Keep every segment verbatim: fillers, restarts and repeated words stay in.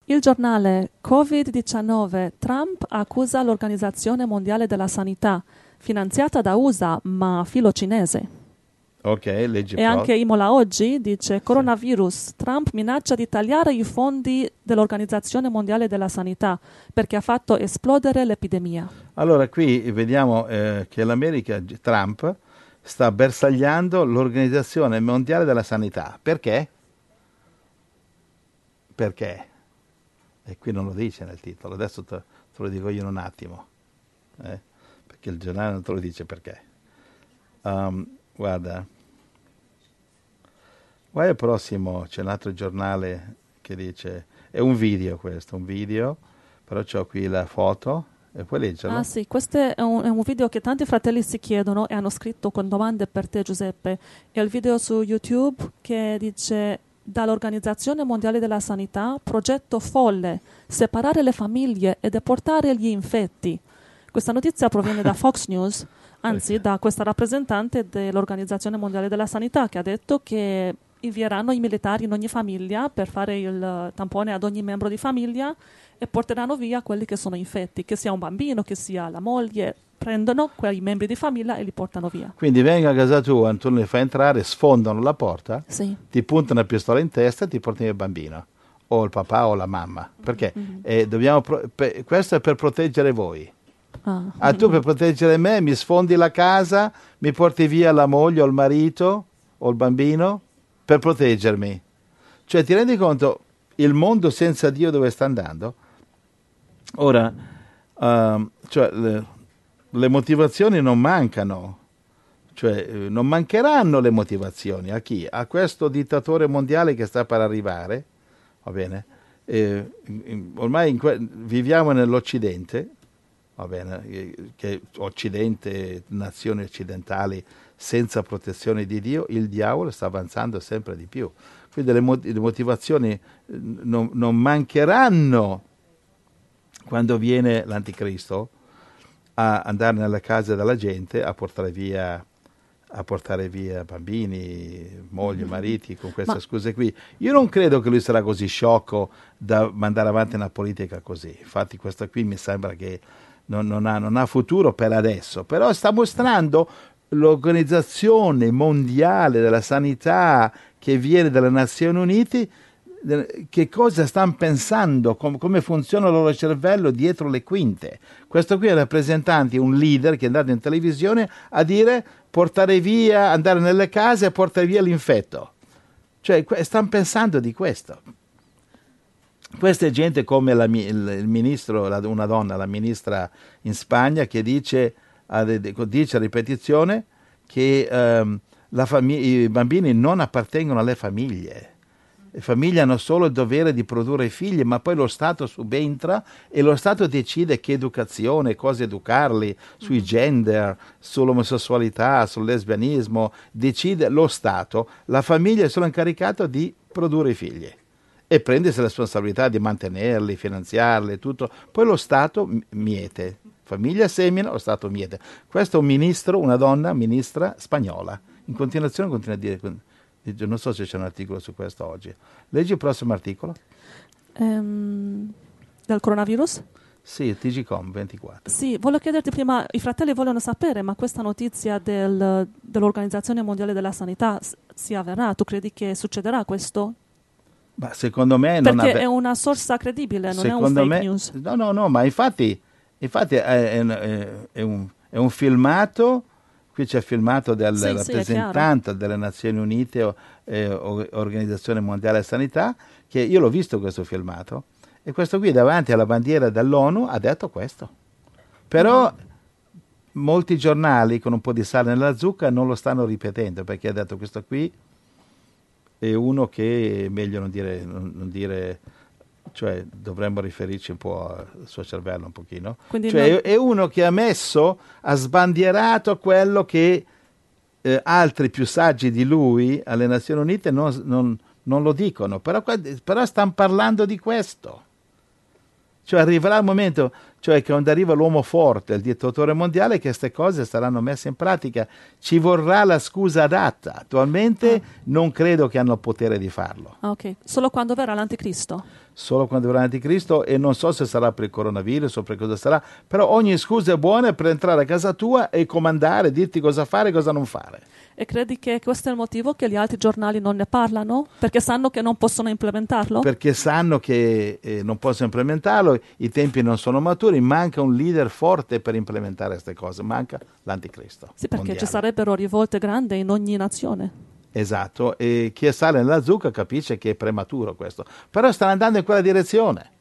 Il giornale covid diciannove, Trump accusa l'Organizzazione Mondiale della Sanità, finanziata da U S A ma filo cinese. Ok, leggi E anche Imola Oggi dice coronavirus, Trump minaccia di tagliare i fondi dell'Organizzazione Mondiale della Sanità perché ha fatto esplodere l'epidemia. Allora qui vediamo eh, che l'America, Trump, sta bersagliando l'Organizzazione Mondiale della Sanità. Perché? Perché? E qui non lo dice nel titolo, adesso te, te lo dico io in un attimo, eh? Perché il giornale non te lo dice perché. Um, guarda, guarda il prossimo, c'è un altro giornale che dice, è un video questo, un video, però c'ho qui la foto e puoi leggerlo. Ah sì, questo è un, è un video che tanti fratelli si chiedono e hanno scritto con domande per te Giuseppe. È il video su YouTube che dice dall'Organizzazione Mondiale della Sanità, progetto folle, separare le famiglie e deportare gli infetti. Questa notizia proviene da Fox News, anzi okay. da questa rappresentante dell'Organizzazione Mondiale della Sanità che ha detto che invieranno i militari in ogni famiglia per fare il tampone ad ogni membro di famiglia e porteranno via quelli che sono infetti, che sia un bambino, che sia la moglie, prendono quei membri di famiglia e li portano via. Quindi vengono a casa tua, tu li fai entrare, sfondano la porta, sì. ti puntano una pistola in testa e ti portano via il bambino, o il papà o la mamma. Perché? Mm-hmm. Eh, dobbiamo pro- per, questo è per proteggere voi. Ah, ah, tu per proteggere me mi sfondi la casa, mi porti via la moglie o il marito o il bambino per proteggermi. Cioè ti rendi conto il mondo senza Dio dove sta andando? Ora, uh, cioè, le, le motivazioni non mancano, cioè eh, non mancheranno le motivazioni a chi? A questo dittatore mondiale che sta per arrivare, va bene? Eh, in, ormai in que- viviamo nell'Occidente, va bene, eh, che Occidente, nazioni occidentali senza protezione di Dio, il diavolo sta avanzando sempre di più. Quindi le, mo- le motivazioni eh, non, non mancheranno quando viene l'anticristo a andare nelle case della gente a portare via a portare via bambini, mogli, mariti con queste Ma... scuse qui. Io non credo che lui sarà così sciocco da mandare avanti una politica così. Infatti questa qui mi sembra che non, non, ha, non ha futuro per adesso, però sta mostrando l'Organizzazione Mondiale della Sanità che viene dalle Nazioni Unite, che cosa stanno pensando, com- come funziona il loro cervello dietro le quinte. Questo qui è un rappresentante, un leader che è andato in televisione a dire portare via, andare nelle case e portare via l'infetto. Cioè, que- stanno pensando di questo. Questa è gente come la, il, il ministro, la, una donna, la ministra in Spagna, che dice a, dice a ripetizione che um, la famig- i bambini non appartengono alle famiglie. Le famiglie hanno solo il dovere di produrre figli, ma poi lo Stato subentra e lo Stato decide che educazione, cosa educarli, sui gender, sull'omosessualità, sul lesbianismo, decide lo Stato. La famiglia è solo incaricata di produrre figli e prendersi la responsabilità di mantenerli, finanziarli, tutto. Poi lo Stato miete. Famiglia semina, lo Stato miete. Questo è un ministro, una donna, ministra spagnola. In continuazione continua a dire... Non so se c'è un articolo su questo oggi. Leggi il prossimo articolo. Um, del coronavirus? Sì, T G Com ventiquattro. Sì, volevo chiederti prima, i fratelli vogliono sapere, ma questa notizia del, dell'Organizzazione Mondiale della Sanità si avverrà? Tu credi che succederà questo? Ma secondo me non Perché ave... è una sorsa credibile, non secondo è un fake me... news. No, no, no, ma infatti, infatti è, è, è, un, è un filmato. Qui c'è filmato del sì, rappresentante sì, delle Nazioni Unite, eh, Organizzazione Mondiale della Sanità, che io l'ho visto questo filmato, e questo qui davanti alla bandiera dell'ONU ha detto questo. Però mm. molti giornali con un po' di sale nella zucca non lo stanno ripetendo, perché ha detto questo qui è uno che è meglio non dire... Non, non dire cioè dovremmo riferirci un po' al suo cervello un pochino. Quindi cioè non... è uno che ha messo, ha sbandierato quello che eh, altri più saggi di lui alle Nazioni Unite non, non, non lo dicono, però, però stanno parlando di questo. Cioè arriverà il momento Cioè che quando arriva l'uomo forte, il dittatore mondiale, che queste cose saranno messe in pratica. Ci vorrà la scusa adatta. Attualmente Ah. non credo che hanno il potere di farlo. Ah, ok. Solo quando verrà l'anticristo. Solo quando verrà l'anticristo, e non so se sarà per il coronavirus o per cosa sarà, però ogni scusa è buona per entrare a casa tua e comandare, dirti cosa fare e cosa non fare. E credi che questo è il motivo che gli altri giornali non ne parlano? Perché sanno che non possono implementarlo? Perché sanno che eh, non possono implementarlo, i tempi non sono maturi, manca un leader forte per implementare queste cose, manca l'anticristo. Sì, perché mondiale. ci sarebbero rivolte grandi in ogni nazione. Esatto, e chi sale nella zucca capisce che è prematuro questo, però stanno andando in quella direzione.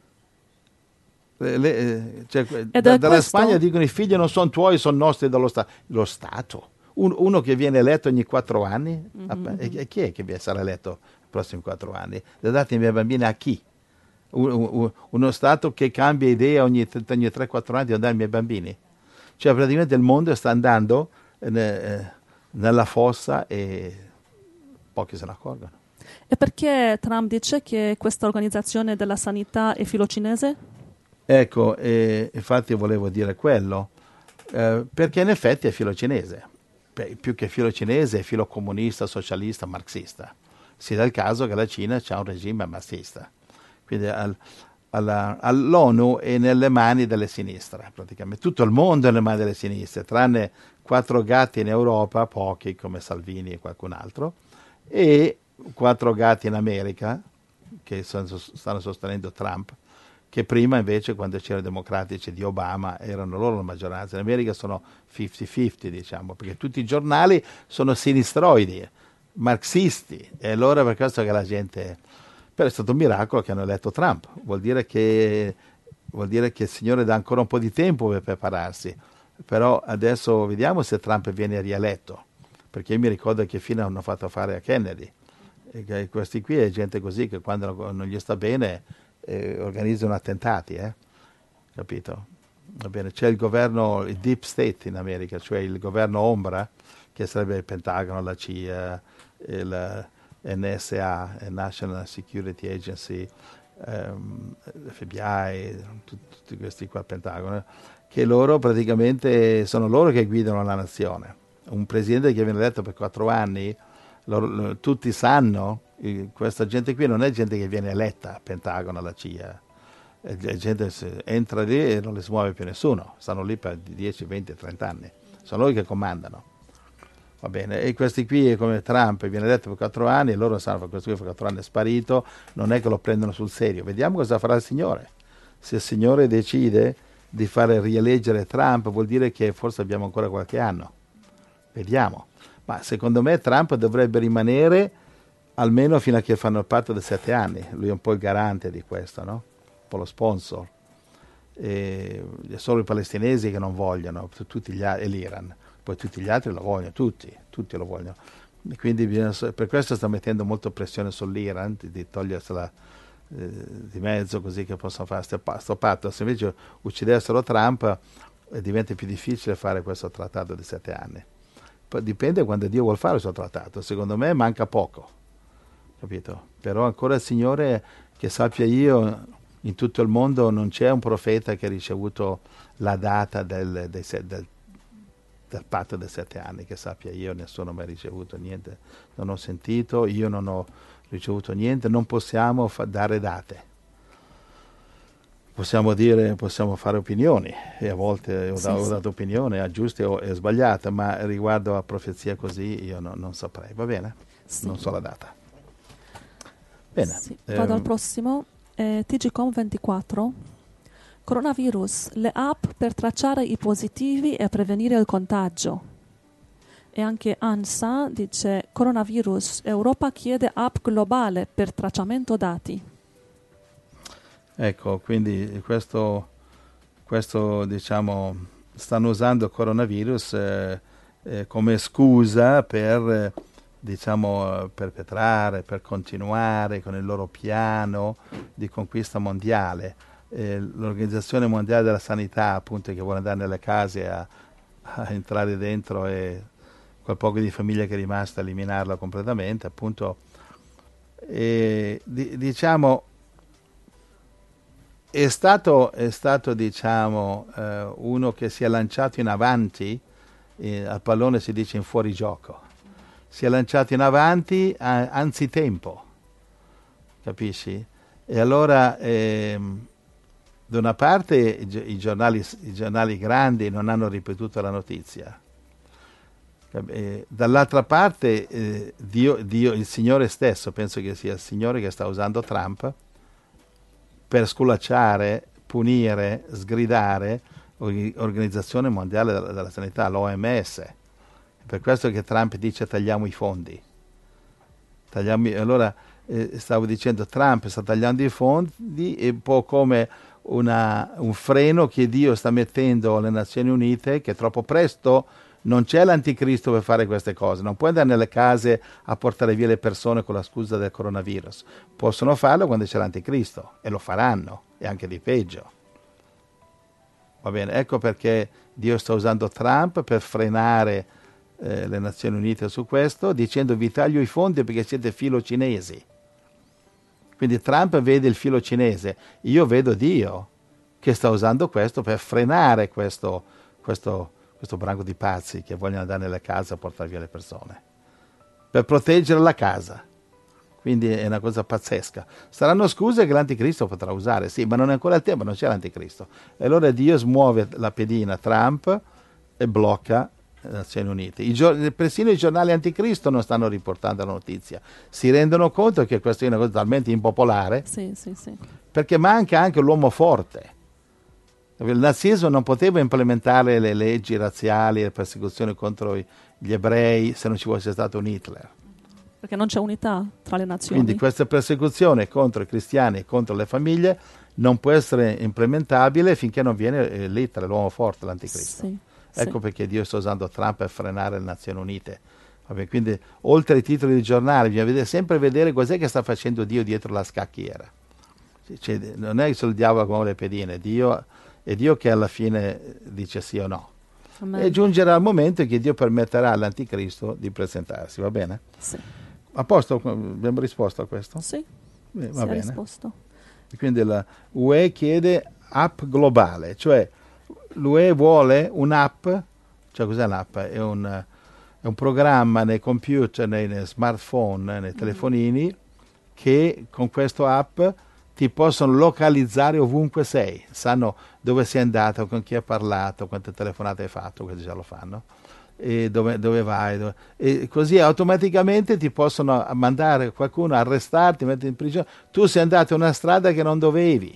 Le, le, cioè, da, dalla questo? Spagna dicono i figli non sono tuoi, sono nostri dallo Stato. Lo Stato? Un, uno che viene eletto ogni quattro anni? Mm-hmm. E, e chi è che sarà eletto i prossimi quattro anni? Le date i miei bambini a chi? Un, un, uno Stato che cambia idea ogni, ogni tre quattro anni di dare ai miei bambini? Cioè praticamente il mondo sta andando eh, nella fossa e pochi se ne accorgono. E perché Trump dice che questa organizzazione della sanità è filocinese? Ecco, eh, infatti volevo dire quello, eh, perché in effetti è filocinese, Beh, più che filocinese è filocomunista, socialista, marxista. Si dà il caso che la Cina ha un regime marxista, quindi al, alla, all'ONU è nelle mani delle sinistre, praticamente tutto il mondo è nelle mani delle sinistre, tranne quattro gatti in Europa, pochi come Salvini e qualcun altro, e quattro gatti in America che sono, stanno sostenendo Trump, che prima invece quando c'erano i democratici di Obama erano loro la maggioranza. In America sono cinquanta cinquanta, diciamo, perché tutti i giornali sono sinistroidi, marxisti, e allora per questo che la gente... Però è stato un miracolo che hanno eletto Trump, vuol dire che, vuol dire che il Signore dà ancora un po' di tempo per prepararsi, però adesso vediamo se Trump viene rieletto, perché io mi ricordo che fine hanno fatto fare a Kennedy, e che questi qui è gente così che quando non gli sta bene eh, organizzano attentati, eh? Capito? Va bene, c'è il governo, il deep state in America, cioè il governo ombra, che sarebbe il Pentagono, la C I A, il N S A, National Security Agency, um, F B I, tutti, tutti questi qua, Pentagono, che loro praticamente sono loro che guidano la nazione. Un presidente che viene eletto per quattro anni, loro, lo, tutti sanno, questa gente qui non è gente che viene eletta al Pentagono, alla C I A, la gente entra lì e non le si muove più nessuno, stanno lì per dieci, venti, trenta anni, sono loro che comandano. Va bene, e questi qui come Trump viene eletto per quattro anni e loro sanno che questo qui per quattro anni è sparito, non è che lo prendono sul serio. Vediamo cosa farà il Signore. Se il Signore decide di fare rieleggere Trump vuol dire che forse abbiamo ancora qualche anno. Vediamo. Ma secondo me Trump dovrebbe rimanere almeno fino a che fanno il patto dei sette anni. Lui è un po' il garante di questo, no? Un po' lo sponsor. E solo i palestinesi che non vogliono, tutti gli altri, e l'Iran. Poi tutti gli altri lo vogliono, tutti, tutti lo vogliono. E quindi bisogna, per questo sta mettendo molta pressione sull'Iran di, di togliersela eh, di mezzo così che possano fare questo patto. Se invece uccidessero Trump eh, diventa più difficile fare questo trattato di sette anni. Poi dipende quando Dio vuol fare questo trattato. Secondo me manca poco, capito? Però ancora il Signore, che sappia io, in tutto il mondo non c'è un profeta che ha ricevuto la data del, del, del del patto dei sette anni, che sappia io, nessuno mi ha ricevuto niente, non ho sentito, io non ho ricevuto niente, non possiamo fa- dare date. Possiamo dire, possiamo fare opinioni, e a volte ho, Sì, da- ho sì. dato opinioni, a giuste o e sbagliate, ma riguardo a profezia così io no, non saprei, va bene? Sì. Non so la data. Bene. Sì. Vado al Ehm, prossimo. Eh, T G Com ventiquattro. Coronavirus, le app per tracciare i positivi e prevenire il contagio. E anche ANSA dice coronavirus, Europa chiede app globale per tracciamento dati. Ecco, quindi questo, questo diciamo, stanno usando il coronavirus eh, eh, come scusa per, eh, diciamo, perpetrare, per continuare con il loro piano di conquista mondiale. Eh, L'Organizzazione Mondiale della Sanità, appunto, che vuole andare nelle case a, a entrare dentro e quel poco di famiglia che è rimasta eliminarla completamente, appunto, e, di, diciamo, è stato, è stato diciamo, eh, uno che si è lanciato in avanti, eh, al pallone si dice in fuorigioco, si è lanciato in avanti a, anzitempo, capisci? E allora, ehm, da una parte i, i, giornali, i giornali grandi non hanno ripetuto la notizia, eh, dall'altra parte eh, Dio, Dio, il Signore stesso, penso che sia il Signore che sta usando Trump per sculacciare, punire, sgridare l'Organizzazione Mondiale della, della Sanità, l'O M S. È per questo che Trump dice tagliamo i fondi. Tagliamo, allora eh, stavo dicendo, Trump sta tagliando i fondi, è un po' come una, un freno che Dio sta mettendo alle Nazioni Unite, che troppo presto non c'è l'anticristo per fare queste cose, non puoi andare nelle case a portare via le persone con la scusa del coronavirus, possono farlo quando c'è l'anticristo e lo faranno, e anche di peggio. Va bene, ecco perché Dio sta usando Trump per frenare eh, le Nazioni Unite su questo, dicendo vi taglio i fondi perché siete filo cinesi. Quindi Trump vede il filo cinese, io vedo Dio che sta usando questo per frenare questo, questo questo branco di pazzi che vogliono andare nelle case a portare via le persone, per proteggere la casa. Quindi è una cosa pazzesca. Saranno scuse che l'anticristo potrà usare, sì, ma non è ancora il tempo, non c'è l'anticristo. E allora Dio smuove la pedina Trump e blocca le Nazioni Unite. I gior- persino i giornali anticristo non stanno riportando la notizia. Si rendono conto che questa è una cosa talmente impopolare, sì, sì, sì. perché manca anche l'uomo forte. Il nazismo non poteva implementare le leggi razziali e le persecuzioni contro gli ebrei se non ci fosse stato un Hitler. Perché non c'è unità tra le nazioni. Quindi questa persecuzione contro i cristiani e contro le famiglie non può essere implementabile finché non viene l'Hitler, l'uomo forte, l'anticristo. Sì, ecco sì. Perché Dio sta usando Trump per frenare le Nazioni Unite. Vabbè, quindi oltre ai titoli di giornale bisogna vedere, sempre vedere cos'è che sta facendo Dio dietro la scacchiera. Cioè, non è solo il diavolo che muove le pedine, Dio... è Dio che alla fine dice sì o no. Amen. E giungerà il momento che Dio permetterà all'anticristo di presentarsi, va bene? Sì. A posto? Abbiamo risposto a questo? Sì, eh, va si bene. è risposto. Quindi la U E chiede app globale, cioè l'U E vuole un'app, cioè cos'è l'app? È un, è un programma nei computer, nei, nei smartphone, nei telefonini, mm. che con questo app ti possono localizzare ovunque sei, sanno dove sei andato, con chi hai parlato, quante telefonate hai fatto, questi già lo fanno, e dove, dove vai, dove, e così automaticamente ti possono mandare qualcuno a arrestarti, metterti in prigione, tu sei andato in una strada che non dovevi,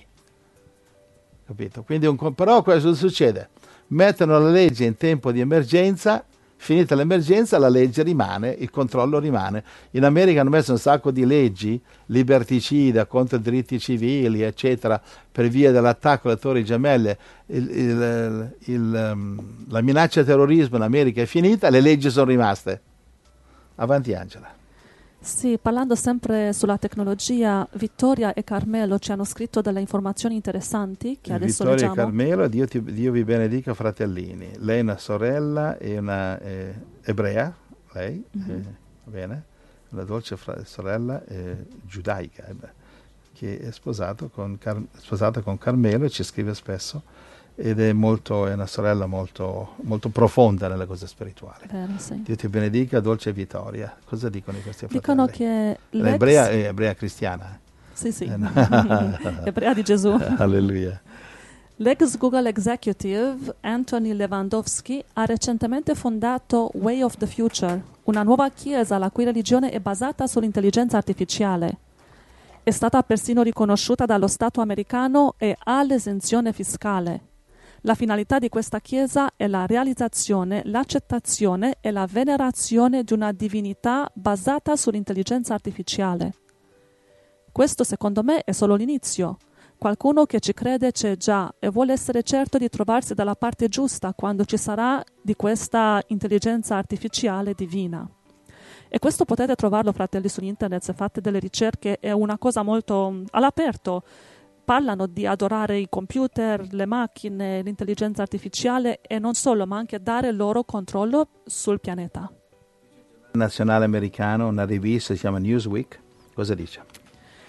capito? Quindi un, però cosa succede? Mettono la legge in tempo di emergenza, finita l'emergenza la legge rimane, il controllo rimane. In America hanno messo un sacco di leggi liberticida contro i diritti civili, eccetera, per via dell'attacco alle Torri Gemelle. Il, il, il, um, la minaccia al terrorismo in America è finita, le leggi sono rimaste. Avanti Angela. Sì, parlando sempre sulla tecnologia, Vittoria e Carmelo ci hanno scritto delle informazioni interessanti che adesso Vittoria leggiamo. e Carmelo, Dio, ti, Dio vi benedica fratellini. Lei è una sorella e una eh, ebrea, lei, mm-hmm. eh, va bene, una dolce fra- sorella eh, giudaica, eh, che è sposato con Car- sposata con Carmelo e ci scrive spesso. Ed è molto è una sorella molto, molto profonda nelle cose spirituali. Vero, sì. Dio ti benedica, dolce Vittoria. Cosa dicono i questi fratelli? Dicono che l'ex... Ebrea è ebrea cristiana. Sì, sì. Eh, no. Ebrea di Gesù. Alleluia. L'ex Google executive Anthony Lewandowski ha recentemente fondato Way of the Future, una nuova chiesa la cui religione è basata sull'intelligenza artificiale. È stata persino riconosciuta dallo Stato americano e ha l'esenzione fiscale. La finalità di questa chiesa è la realizzazione, l'accettazione e la venerazione di una divinità basata sull'intelligenza artificiale. Questo, secondo me, è solo l'inizio. Qualcuno che ci crede c'è già e vuole essere certo di trovarsi dalla parte giusta quando ci sarà di questa intelligenza artificiale divina. E questo potete trovarlo, fratelli, su internet, se fate delle ricerche, è una cosa molto all'aperto. Parlano di adorare i computer, le macchine, l'intelligenza artificiale e non solo, ma anche dare loro controllo sul pianeta. Nazionale americano, una rivista si chiama Newsweek, cosa dice?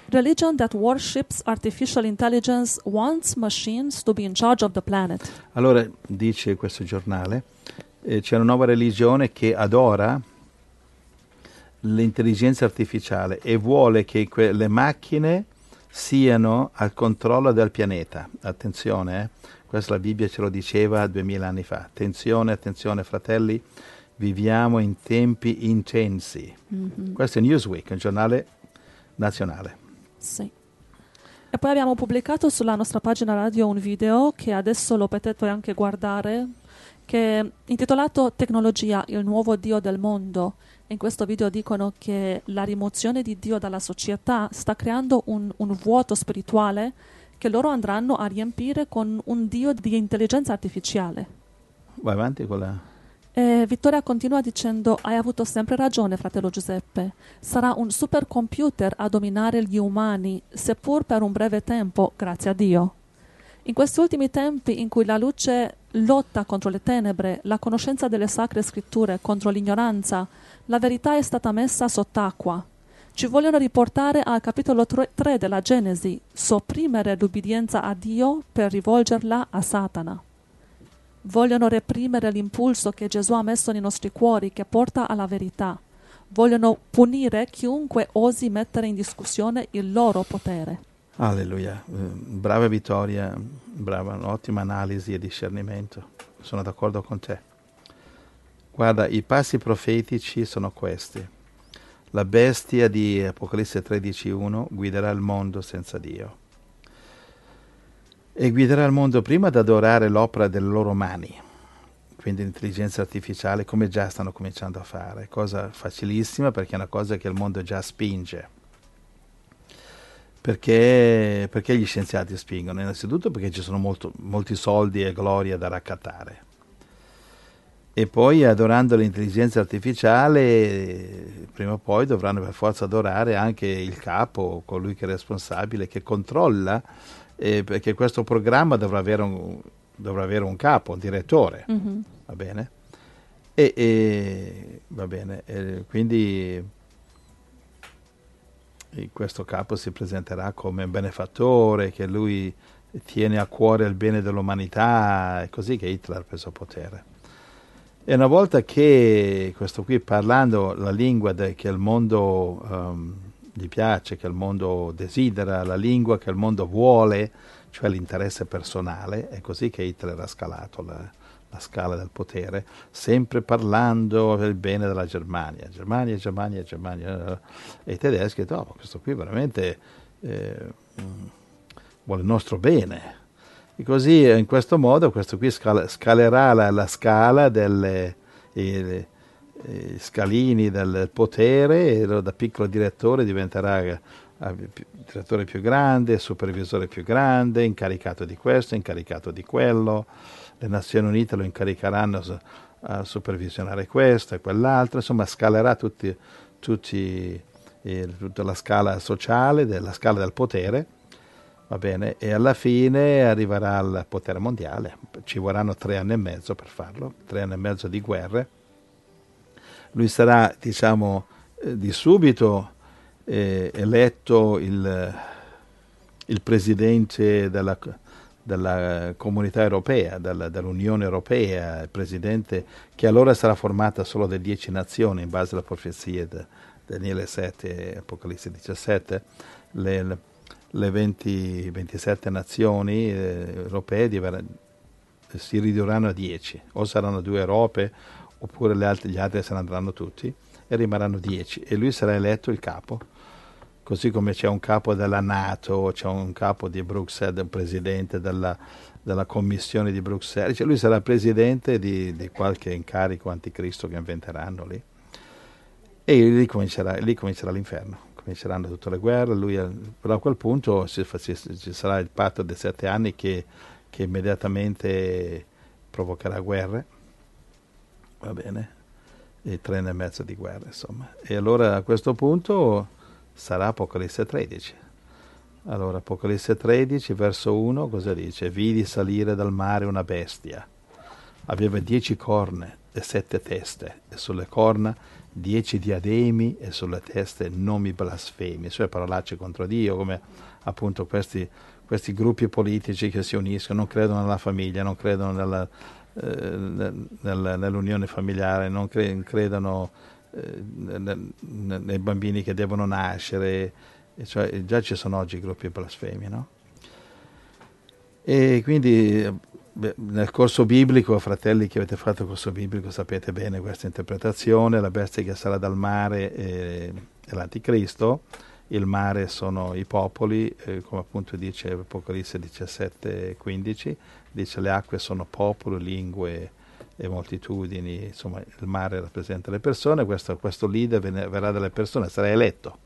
Religion that worships artificial intelligence wants machines to be in charge of the planet. Allora, dice questo giornale, eh, c'è una nuova religione che adora l'intelligenza artificiale e vuole che que- le macchine siano al controllo del pianeta. Attenzione, eh? Questa la Bibbia ce lo diceva duemila anni fa. Attenzione, attenzione fratelli, viviamo in tempi intensi. Mm-hmm. Questo è Newsweek, un giornale nazionale. Sì. E poi abbiamo pubblicato sulla nostra pagina radio un video che adesso lo potete anche guardare, che è intitolato Tecnologia, il nuovo Dio del mondo. In questo video dicono che la rimozione di Dio dalla società sta creando un, un vuoto spirituale che loro andranno a riempire con un Dio di intelligenza artificiale. Vai avanti con la... E Vittoria continua dicendo: hai avuto sempre ragione, fratello Giuseppe. Sarà un supercomputer a dominare gli umani, seppur per un breve tempo, grazie a Dio. In questi ultimi tempi in cui la luce lotta contro le tenebre, la conoscenza delle sacre scritture contro l'ignoranza, la verità è stata messa sott'acqua. Ci vogliono riportare al capitolo tre della Genesi, sopprimere l'ubbidienza a Dio per rivolgerla a Satana. Vogliono reprimere l'impulso che Gesù ha messo nei nostri cuori, che porta alla verità. Vogliono punire chiunque osi mettere in discussione il loro potere. Alleluia, brava Vittoria, brava, un'ottima analisi e discernimento, sono d'accordo con te. Guarda, i passi profetici sono questi. La bestia di Apocalisse tredici uno guiderà il mondo senza Dio. E guiderà il mondo prima ad adorare l'opera delle loro mani, quindi l'intelligenza artificiale, come già stanno cominciando a fare, cosa facilissima perché è una cosa che il mondo già spinge. Perché, perché gli scienziati spingono? Innanzitutto perché ci sono molto, molti soldi e gloria da raccattare. E poi adorando l'intelligenza artificiale, prima o poi dovranno per forza adorare anche il capo, colui che è responsabile, che controlla, eh, perché questo programma dovrà avere un, dovrà avere un capo, un direttore, mm-hmm. va bene? E, e va bene, e quindi questo capo si presenterà come un benefattore, che lui tiene a cuore il bene dell'umanità, è così che Hitler ha preso potere. E una volta che questo qui, parlando la lingua de, che il mondo um, gli piace, che il mondo desidera, la lingua che il mondo vuole, cioè l'interesse personale, è così che Hitler ha scalato la, la scala del potere, sempre parlando del bene della Germania, Germania, Germania, Germania, e i tedeschi, oh, questo qui veramente eh, vuole il nostro bene. E così, in questo modo, questo qui scala, scalerà la, la scala delle i, i scalini del potere, e da piccolo direttore diventerà eh, direttore più grande, supervisore più grande, incaricato di questo, incaricato di quello. Le Nazioni Unite lo incaricheranno a supervisionare questo e quell'altro, insomma scalerà tutti, tutti, eh, tutta la scala sociale, della scala del potere. Va bene, e alla fine arriverà al potere mondiale. Ci vorranno tre anni e mezzo per farlo, tre anni e mezzo di guerre. Lui sarà, diciamo, eh, di subito eh, eletto il, il presidente della, della comunità europea, della, dell'Unione Europea, il presidente che allora sarà formata solo da dieci nazioni, in base alla profezia di Daniele sette e Apocalisse diciassette. Le, le le venti ventisette nazioni eh, europee diver- si ridurranno a dieci, o saranno due Europe oppure le altre, gli altri se ne andranno tutti e rimarranno dieci, e lui sarà eletto il capo, così come c'è un capo della NATO, c'è un capo di Bruxelles, un presidente della, della commissione di Bruxelles, cioè lui sarà presidente di, di qualche incarico anticristo che inventeranno lì, e lì comincerà, lì comincerà l'inferno. Cominceranno tutte le guerre, lui, però a quel punto ci, ci, ci sarà il patto dei sette anni che, che immediatamente provocherà guerre, va bene, e tre anni e mezzo di guerra, insomma. E allora a questo punto sarà Apocalisse tredici. Allora Apocalisse tredici, verso uno, cosa dice? Vidi salire dal mare una bestia, aveva dieci corna e sette teste, e sulle corna dieci diademi e sulle teste nomi blasfemi, cioè parolacce contro Dio, come appunto questi, questi gruppi politici che si uniscono, non credono nella famiglia, non credono nella, eh, nel, nell'unione familiare, non cre- credono eh, nel, nei bambini che devono nascere, cioè, già ci sono oggi gruppi blasfemi, no? E quindi beh, nel corso biblico, fratelli che avete fatto il corso biblico, sapete bene questa interpretazione: la bestia che sarà dal mare è, è l'anticristo, il mare sono i popoli, eh, come appunto dice Apocalisse diciassette quindici, dice le acque sono popoli, lingue e moltitudini, insomma il mare rappresenta le persone, questo, questo leader verrà dalle persone, sarà eletto.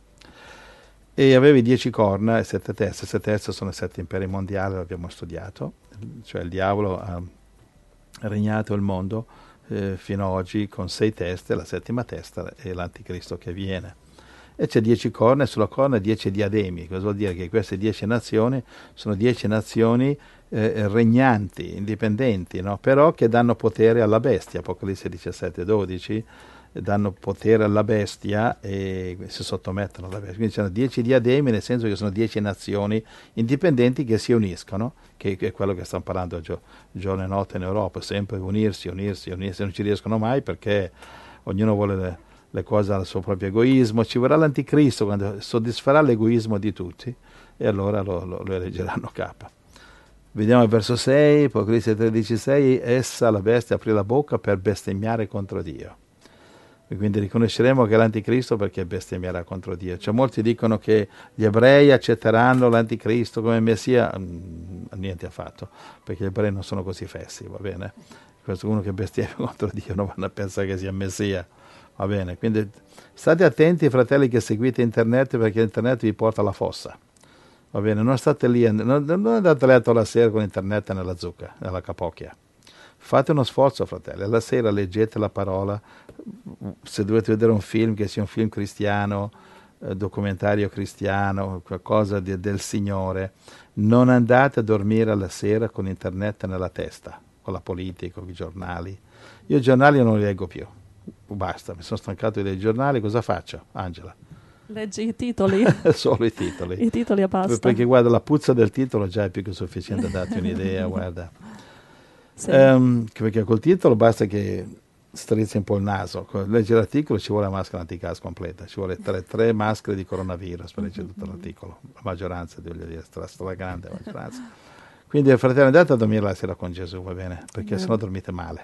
E aveva i dieci corna e sette teste. Sette teste sono i sette imperi mondiali, l'abbiamo studiato, cioè il diavolo ha regnato il mondo eh, fino ad oggi con sei teste, la settima testa è l'anticristo che viene. E c'è dieci corna e sulla corna dieci diademi. Cosa vuol dire? Che queste dieci nazioni sono dieci nazioni eh, regnanti, indipendenti, no? Però che danno potere alla bestia. Apocalisse diciassette dodici, danno potere alla bestia e si sottomettono alla bestia. Quindi ci sono dieci diademi, nel senso che sono dieci nazioni indipendenti che si uniscono, che è quello che stanno parlando gio- giorno e notte in Europa, sempre unirsi, unirsi, unirsi, non ci riescono mai perché ognuno vuole le, le cose al suo proprio egoismo. Ci vorrà l'anticristo quando soddisferà l'egoismo di tutti e allora lo, lo, lo eleggeranno capa. Vediamo il verso sei, Apocalisse tredici sei, essa, la bestia, aprì la bocca per bestemmiare contro Dio. E quindi riconosceremo che è l'anticristo perché bestemmierà contro Dio. Cioè, molti dicono che gli ebrei accetteranno l'anticristo come messia, mm, niente affatto, perché gli ebrei non sono così fessi, va bene? Questo uno che bestemmia contro Dio non vanno a pensare che sia messia, va bene? Quindi state attenti, fratelli che seguite internet, perché internet vi porta alla fossa, va bene? Non state lì, non, non andate a letto la sera con internet nella zucca, nella capocchia. Fate uno sforzo, fratelli, alla sera leggete la parola, se dovete vedere un film, che sia un film cristiano, eh, documentario cristiano, qualcosa di, del Signore, non andate a dormire alla sera con internet nella testa, con la politica, con i giornali. Io i giornali non li leggo più, basta, mi sono stancato dei giornali, cosa faccio, Angela? Leggi i titoli. Solo i titoli. I titoli e basta. Perché guarda, la puzza del titolo già è più che sufficiente a darti un'idea, guarda. Sì. Um, perché col titolo basta che strizzi un po' il naso. Leggi l'articolo, ci vuole la maschera antigas completa, ci vuole tre, tre maschere di coronavirus per leggere tutto l'articolo, la maggioranza, voglio dire, la stragrande maggioranza. Quindi, fratelli, andate a dormire la sera con Gesù, va bene? Perché sennò dormite male.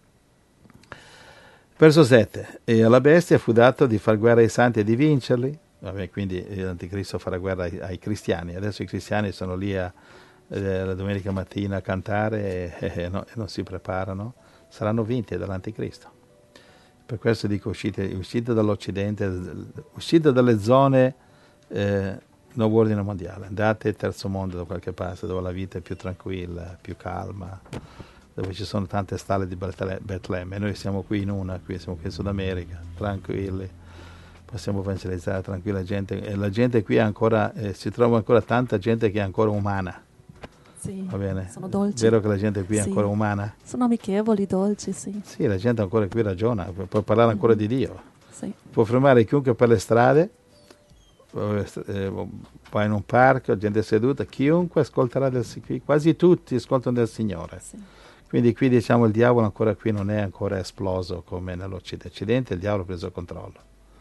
Verso sette, e alla bestia fu dato di far guerra ai santi e di vincerli. Vabbè, quindi l'anticristo farà guerra ai, ai cristiani. Adesso i cristiani sono lì a la domenica mattina a cantare e, e, no, e non si preparano, saranno vinti dall'anticristo. Per questo dico uscite, uscite dall'Occidente, uscite dalle zone eh, nuovo ordine mondiale, andate al terzo mondo da qualche parte dove la vita è più tranquilla, più calma, dove ci sono tante stalle di Betlemme. Noi siamo qui in una, qui siamo qui in Sud America, tranquilli, possiamo evangelizzare tranquilla gente, e la gente qui è ancora, eh, si trova ancora tanta gente che è ancora umana. Sì, va bene? sono dolci. Vero che la gente qui è sì. ancora umana? Sono amichevoli, dolci, sì. Sì, la gente ancora qui ragiona, può parlare ancora mm-hmm. di Dio. Sì. Può fermare chiunque per le strade, vai in un parco, gente seduta, chiunque ascolterà del Signore, quasi tutti ascoltano del Signore. Sì. Quindi qui diciamo il diavolo ancora qui non è ancora esploso come nell'Occidente, il diavolo ha preso il controllo.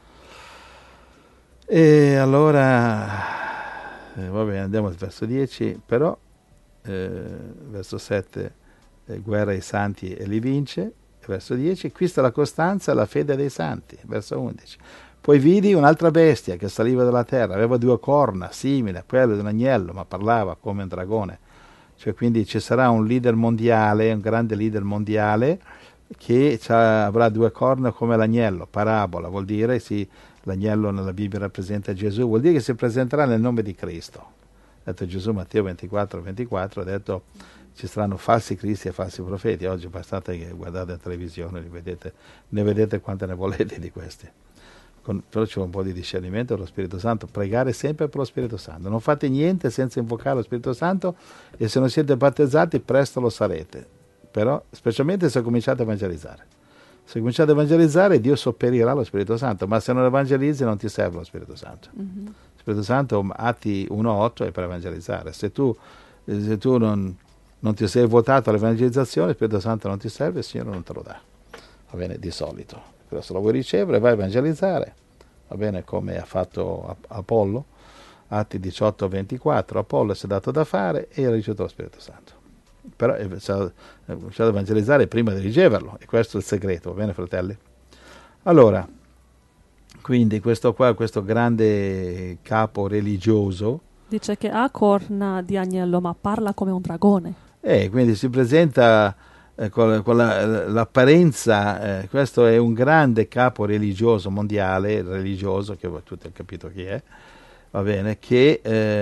E allora, eh, va bene, andiamo al verso dieci, però Eh, verso sette, eh, guerra ai santi e li vince. Verso dieci, qui sta la costanza e la fede dei santi. Verso undici, poi vidi un'altra bestia che saliva dalla terra, aveva due corna simile a quelle di un agnello, ma parlava come un dragone. Cioè, quindi ci sarà un leader mondiale, un grande leader mondiale che avrà due corna come l'agnello. Parabola vuol dire, sì, l'agnello nella Bibbia rappresenta Gesù, vuol dire che si presenterà nel nome di Cristo. Ha detto Gesù, Matteo ventiquattro ventiquattro, ha detto ci saranno falsi cristi e falsi profeti. Oggi bastate che guardate la televisione, li vedete, ne vedete quante ne volete di questi. Con, però c'è un po' di discernimento dello Spirito Santo, pregare sempre per lo Spirito Santo. Non fate niente senza invocare lo Spirito Santo, e se non siete battezzati presto lo sarete, però specialmente se cominciate a evangelizzare. Se cominciate ad evangelizzare, Dio sopperirà lo Spirito Santo, ma se non evangelizzi non ti serve lo Spirito Santo. Mhm. Lo Spirito Santo, Atti uno otto, è per evangelizzare. Se tu, se tu non, non ti sei votato all'evangelizzazione, lo Spirito Santo non ti serve, il Signore non te lo dà. Va bene, di solito. Però se lo vuoi ricevere, vai a evangelizzare. Va bene, come ha fatto Apollo, Atti diciotto ventiquattro. Apollo si è dato da fare e ha ricevuto lo Spirito Santo. Però è cominciato ad evangelizzare prima di riceverlo, e questo è il segreto, va bene, fratelli? Allora, quindi questo qua, questo grande capo religioso, Dice che ha corna di agnello, ma parla come un dragone. e quindi si presenta eh, con, con la, l'apparenza, eh, questo è un grande capo religioso mondiale, religioso, che tutti hanno capito chi è, va bene, che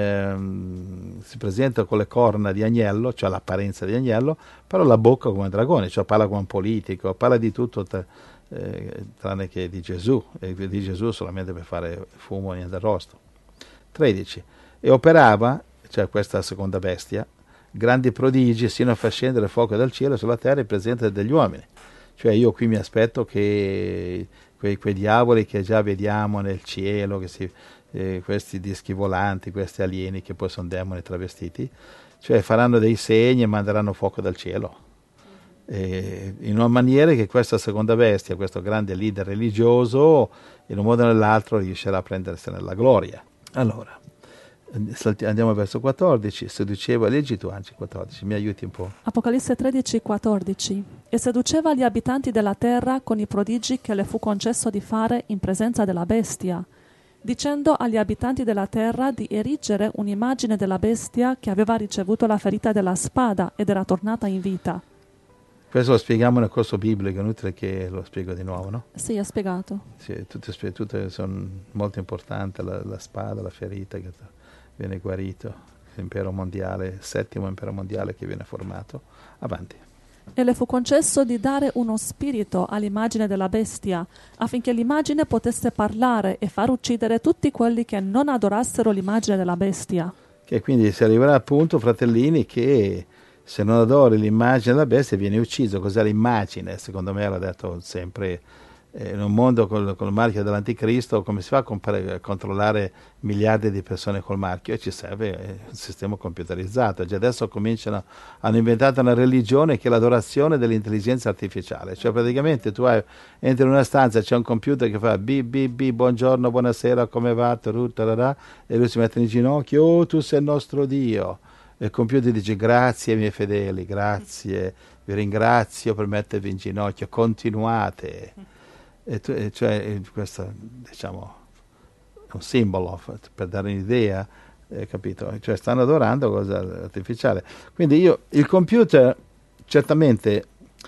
ehm, si presenta con le corna di agnello, cioè l'apparenza di agnello, però la bocca come un dragone, cioè parla come un politico, parla di tutto tra, eh, tranne che di Gesù, e di Gesù solamente per fare fumo e niente arrosto. tredici. E operava, cioè questa seconda bestia, grandi prodigi sino a far scendere il fuoco dal cielo sulla terra in presenza degli uomini. Cioè io qui mi aspetto che quei, quei diavoli che già vediamo nel cielo, che si, eh, questi dischi volanti, questi alieni che poi sono demoni travestiti, cioè faranno dei segni e manderanno fuoco dal cielo. E in una maniera che questa seconda bestia, questo grande leader religioso, in un modo o nell'altro riuscirà a prendersene la gloria. Allora, andiamo verso quattordici. Seduceva, leggi tu anzi quattordici, mi aiuti un po'. Apocalisse tredici quattordici. E seduceva gli abitanti della terra con i prodigi che le fu concesso di fare in presenza della bestia, dicendo agli abitanti della terra di erigere un'immagine della bestia che aveva ricevuto la ferita della spada ed era tornata in vita. Questo lo spieghiamo nel corso biblico, è inutile che lo spiego di nuovo, no? Sì, è spiegato. Sì, tutte, tutte sono molto importanti, la, la spada, la ferita che viene guarito, l'impero mondiale, il settimo impero mondiale che viene formato. Avanti. E le fu concesso di dare uno spirito all'immagine della bestia, affinché l'immagine potesse parlare e far uccidere tutti quelli che non adorassero l'immagine della bestia. Che quindi si arriverà al punto, fratellini, che se non adori l'immagine della bestia viene ucciso. Cos'è l'immagine? Secondo me l'ha detto sempre, eh, in un mondo col, col marchio dell'anticristo, come si fa a, compare, a controllare miliardi di persone col marchio? E ci serve eh, un sistema computerizzato. Già adesso cominciano, hanno inventato una religione che è l'adorazione dell'intelligenza artificiale. Cioè praticamente tu hai, entri in una stanza, c'è un computer che fa bi bi bi, buongiorno, buonasera, come va, taru, tararà, e lui si mette in ginocchio, oh tu sei il nostro Dio. E il computer dice grazie miei fedeli, grazie, vi ringrazio per mettervi in ginocchio, continuate. E tu, e cioè questo diciamo è un simbolo per dare un'idea, eh, capito? Cioè stanno adorando cosa artificiale. Quindi io, il computer certamente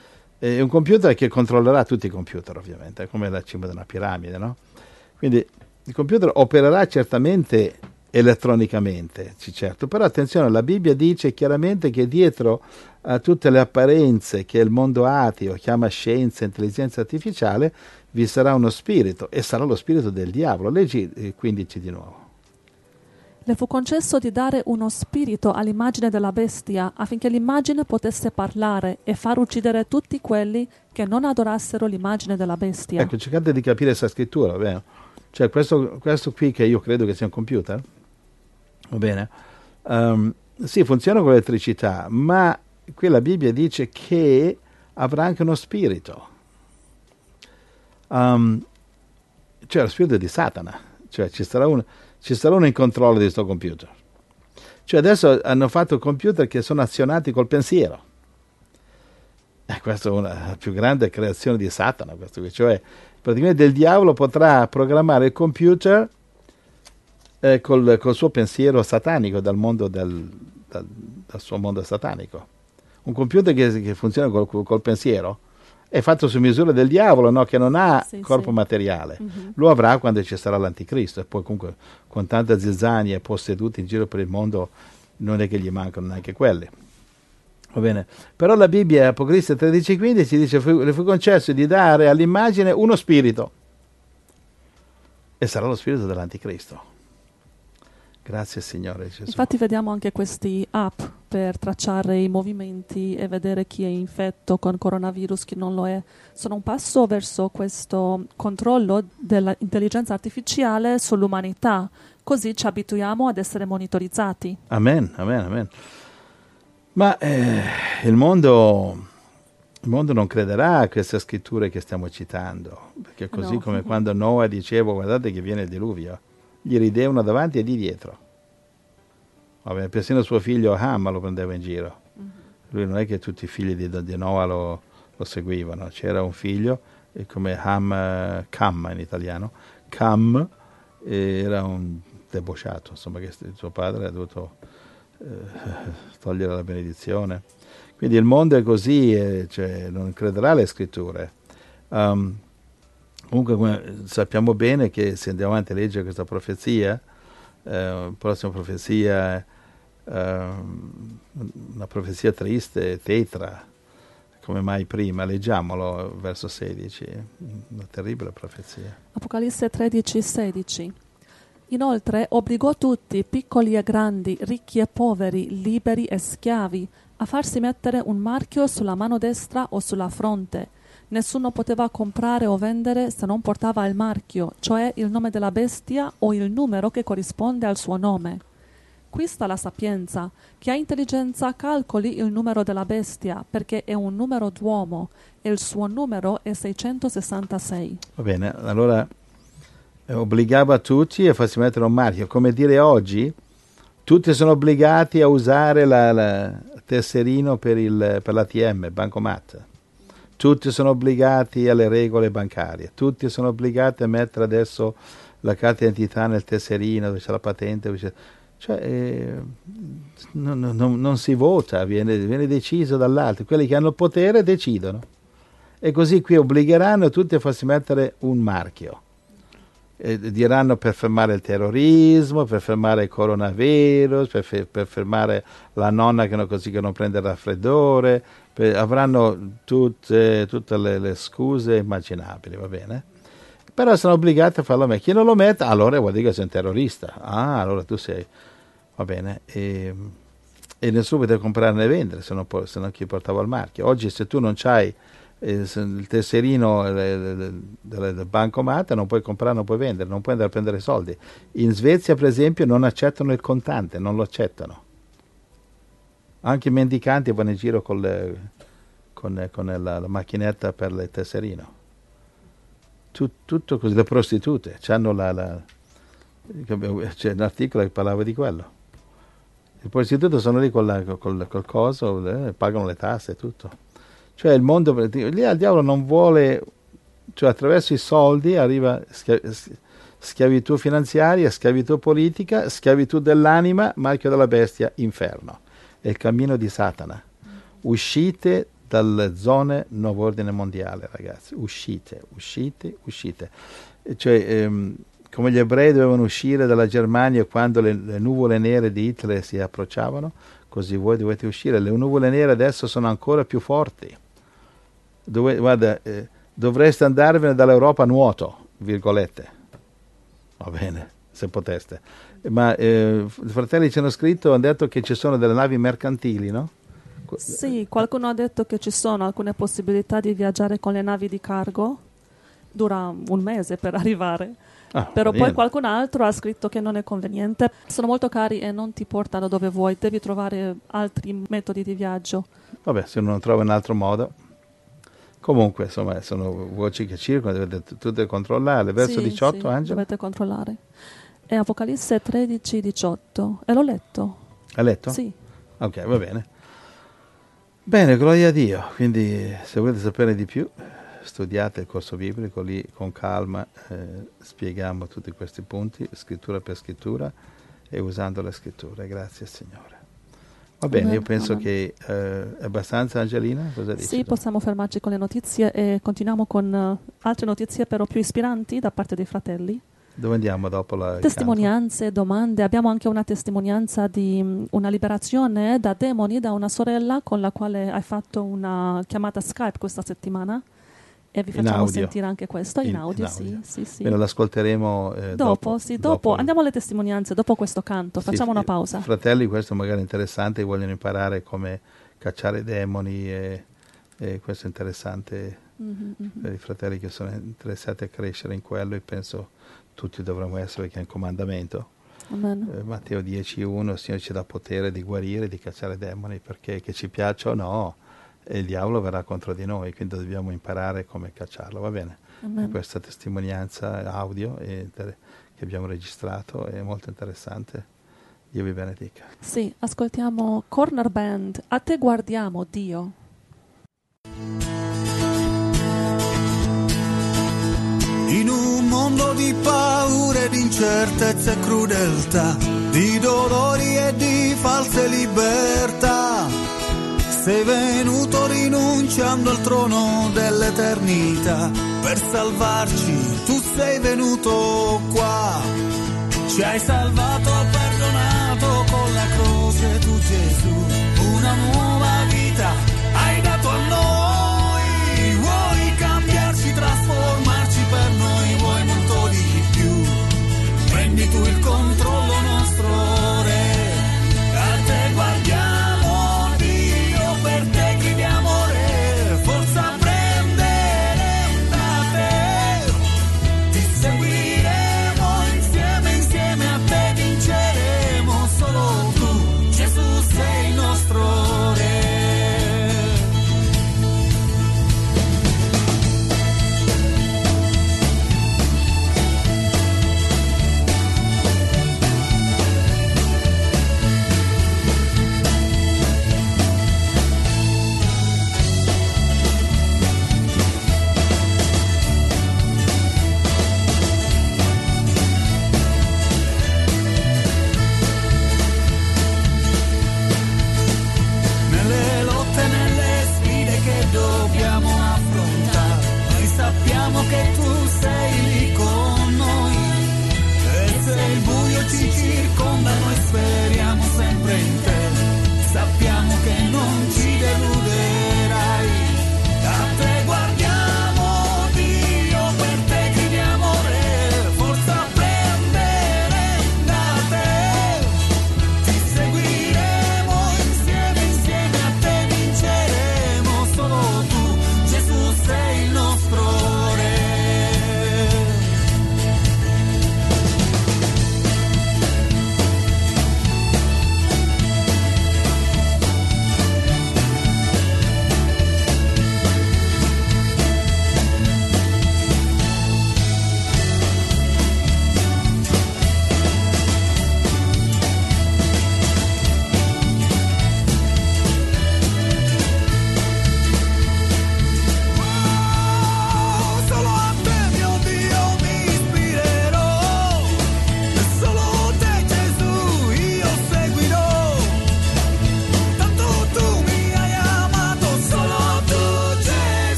è un computer che controllerà tutti i computer, ovviamente, è come la cima di una piramide, no? Quindi il computer opererà certamente elettronicamente, sì, certo, però attenzione, la Bibbia dice chiaramente che dietro a tutte le apparenze che il mondo ateo chiama scienza, intelligenza artificiale, vi sarà uno spirito, e sarà lo spirito del diavolo. Leggi eh, quindici di nuovo. Le fu concesso di dare uno spirito all'immagine della bestia, affinché l'immagine potesse parlare e far uccidere tutti quelli che non adorassero l'immagine della bestia. Ecco, cercate di capire questa scrittura, va bene? Cioè questo, questo qui che io credo che sia un computer, va bene? Um, sì, funziona con l'elettricità, ma qui la Bibbia dice che avrà anche uno spirito. Um, cioè lo spirito di Satana, cioè ci sarà, un, ci sarà uno in controllo di questo computer. Cioè adesso hanno fatto computer che sono azionati col pensiero. Eh, questa è una più grande creazione di Satana, questo qui. Cioè praticamente il diavolo potrà programmare il computer eh, col, col suo pensiero satanico, dal mondo del, dal, dal suo mondo satanico. Un computer che, che funziona col, col pensiero è fatto su misura del diavolo, no? Che non ha sì, corpo sì. materiale. Uh-huh. Lo avrà quando ci sarà l'anticristo, e poi comunque con tante zizzanie e posseduti in giro per il mondo non è che gli mancano neanche quelli. Va bene. Però la Bibbia, Apocalisse tredici quindici, dice le fu concesso di dare all'immagine uno spirito, e sarà lo spirito dell'anticristo. Grazie Signore Gesù. Infatti vediamo anche questi app per tracciare i movimenti e vedere chi è infetto con coronavirus, chi non lo è. Sono un passo verso questo controllo dell'intelligenza artificiale sull'umanità, così ci abituiamo ad essere monitorizzati. Amen, amen, amen. Ma eh, il mondo, il mondo non crederà a queste scritture che stiamo citando, perché così No. come quando Noa diceva guardate che viene il diluvio, gli ridevano davanti e di dietro. Vabbè, persino suo figlio Ham lo prendeva in giro. Mm-hmm. Lui non è che tutti i figli di, di Noa lo, lo seguivano, c'era un figlio, e come Ham, Cam in italiano, Cam era un debosciato, insomma, che suo padre ha dovuto eh, togliere la benedizione. Quindi il mondo è così, e, cioè, non crederà alle scritture. Um, comunque sappiamo bene che se andiamo avanti a leggere questa profezia, eh, la prossima profezia Uh, una profezia triste, tetra, come mai prima. Leggiamolo, verso sedici, una terribile profezia. Apocalisse tredici sedici. Inoltre obbligò tutti, piccoli e grandi, ricchi e poveri, liberi e schiavi, a farsi mettere un marchio sulla mano destra o sulla fronte. Nessuno poteva comprare o vendere se non portava il marchio, cioè il nome della bestia o il numero che corrisponde al suo nome. Qui sta la sapienza. Chi ha intelligenza calcoli il numero della bestia, perché è un numero d'uomo e il suo numero è seicentosessantasei. Va bene, allora eh, obbligava tutti a farsi mettere un marchio. Come dire oggi, tutti sono obbligati a usare la, la tesserino per, il, per l'A T M, bancomat. Tutti sono obbligati alle regole bancarie. Tutti sono obbligati a mettere adesso la carta d'identità nel tesserino, dove c'è la patente, dove c'è... Cioè, eh, non, non, non si vota, viene, viene deciso dall'alto. Quelli che hanno potere decidono. E così qui obbligheranno tutti a farsi mettere un marchio. E diranno per fermare il terrorismo, per fermare il coronavirus, per, fe- per fermare la nonna che non, così che non prende il raffreddore. Per, avranno tutte, tutte le, le scuse immaginabili, va bene? Però sono obbligati a farlo mettere. Chi non lo mette, allora vuol dire che sei un terrorista. Ah, allora tu sei... Va bene. E, e nessuno poteva comprare né vendere, se non, se non chi portava il marchio. Oggi se tu non c'hai eh, il tesserino del, del, del bancomat, non puoi comprare, non puoi vendere, non puoi andare a prendere soldi. In Svezia, per esempio, non accettano il contante, non lo accettano. Anche i mendicanti vanno in giro con, le, con, con la, la macchinetta per il tesserino. Tutto così, le prostitute c'hanno la, la c'è un articolo che parlava di quello. Le prostitute sono lì con la, col, col coso, eh, pagano le tasse e tutto. Cioè il mondo, lì il diavolo non vuole, cioè attraverso i soldi arriva schia, schiavitù finanziaria, schiavitù politica, schiavitù dell'anima, marchio della bestia, inferno. È il cammino di Satana. Uscite dalle zone nuovo ordine mondiale, ragazzi, uscite, uscite, uscite. Cioè, ehm, come gli ebrei dovevano uscire dalla Germania quando le, le nuvole nere di Hitler si approcciavano, così voi dovete uscire. Le nuvole nere adesso sono ancora più forti. Dove, guarda, eh, dovreste andarvene dall'Europa a nuoto, virgolette. Va bene, se poteste. Ma eh, i fratelli ci hanno scritto, hanno detto che ci sono delle navi mercantili, no? Sì, qualcuno ha detto che ci sono alcune possibilità di viaggiare con le navi di cargo, dura un mese per arrivare, ah, però poi qualcun altro ha scritto che non è conveniente, sono molto cari e non ti portano dove vuoi, devi trovare altri metodi di viaggio. Vabbè, se non trovi un altro modo. Comunque, insomma, sono voci che circolano, dovete tutte controllare. Verso sì, diciotto, sì, Angelo? Dovete controllare. È Apocalisse tredici diciotto, e l'ho letto. Hai letto? Sì. Ok, va bene. Bene, gloria a Dio. Quindi se volete sapere di più, studiate il corso biblico, lì con calma eh, spieghiamo tutti questi punti, scrittura per scrittura e usando le scritture. Grazie Signore. Va bene, io penso amen. che eh, è abbastanza, Angelina? Cosa dici? Sì, possiamo fermarci con le notizie e continuiamo con uh, altre notizie però più ispiranti da parte dei fratelli. Dove andiamo dopo la testimonianze, canto? Domande. Abbiamo anche una testimonianza di um, una liberazione da demoni da una sorella con la quale hai fatto una chiamata Skype questa settimana e vi In facciamo audio. sentire anche questo in, In- audio, in audio. sì, sì, sì. Bene, l'ascolteremo eh, dopo, dopo. sì, dopo. Andiamo alle testimonianze, dopo questo canto, Sì, facciamo una i pausa. Fratelli, questo magari è interessante, vogliono imparare come cacciare demoni e, e questo è interessante Mhm, mhm. per i fratelli che sono interessati a crescere in quello e penso tutti dovremmo essere perché è un comandamento. Amen. Eh, Matteo dieci uno, il Signore ci dà potere di guarire, di cacciare demoni, perché che ci piaccia o no, e il diavolo verrà contro di noi, quindi dobbiamo imparare come cacciarlo, va bene? Amen. Questa testimonianza audio e- che abbiamo registrato è molto interessante. Dio vi benedica. Sì, ascoltiamo Corner Band, A te guardiamo, Dio. In un mondo di paure, di incertezze e crudeltà, di dolori e di false libertà, sei venuto rinunciando al trono dell'eternità. Per salvarci tu sei venuto qua. Ci hai salvato, perdonato con la croce tu Gesù. Una nuova vita hai dato a noi. Vuoi cambiarci, trasformarci per noi, vuoi molto di più. Prendi tu il controllo nostro re. A te guardiamo Dio, per te chiediamo re. Forza prendere da te. Ti seguiremo insieme, insieme a te vinceremo. Solo tu, Gesù, sei il nostro re. Nelle lotte, nelle sfide che dobbiamo affrontare, noi sappiamo che tu